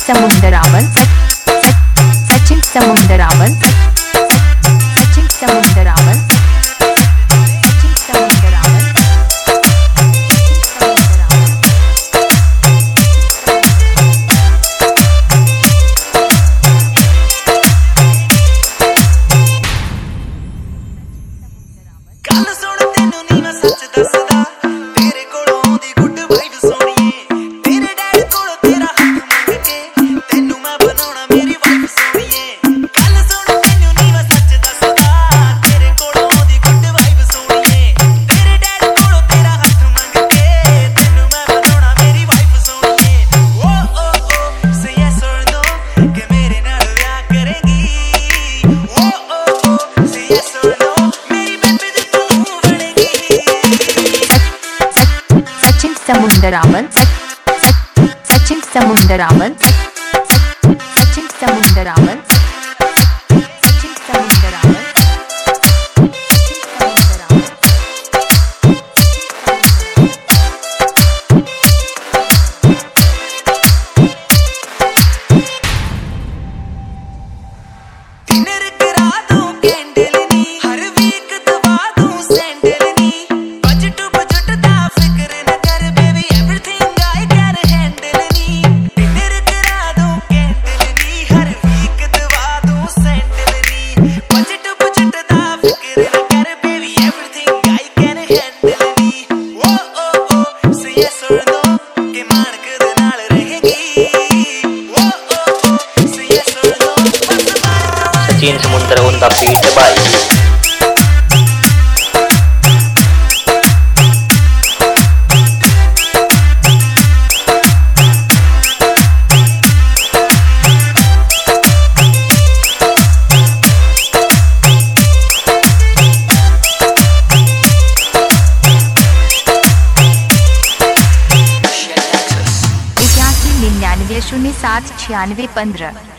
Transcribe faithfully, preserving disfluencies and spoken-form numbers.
समुंदरावन सचिन समुंदरावन सचिन समुंदरावन सचिन समुंदरावन गल सुन तेनू नी मैं सच दसदा तेरे कोलों दी गुड वाइब सोहणीए तेरे डैड कोलों तेरा हक मंग के तेनू मैं बनाउणा मेरी वाइफ सोहणीए गल सुन तेनू नी मैं सच दसदा तेरे कोलों दी गुड वाइब सोहणीए तेरे डैड कोलों तेरा हक मंग के तेनू मैं बनाउणा मेरी वाइफ सोहणीए ओ ओ ओ से यस और नो कि मेरे नाल विआह करेगी ओ ओ ओ से यस और नो समुंदरावन सचिन समुंदरावन सचिन समुंदरावन सचिन समुंदरावन डिनर करा दूं कैंडल नी हर वीक दवा दूं सैंडल नी बजट बजट दा फिक्र न कर baby everything I can handle नी डिनर करा दूं कैंडल नी हर वीक दवा दूं सैंडल नी बजट बजट दा फिक्र न कर baby everything I can handle नी oh oh oh say yes और नो कि मानक दे नाल रहेगी ओ ओ ओ से यस और नो सचिन समुंदरावन दा बीट भाई इक्यासी निन्यानवे शून्य सात छियानवे पंद्रह।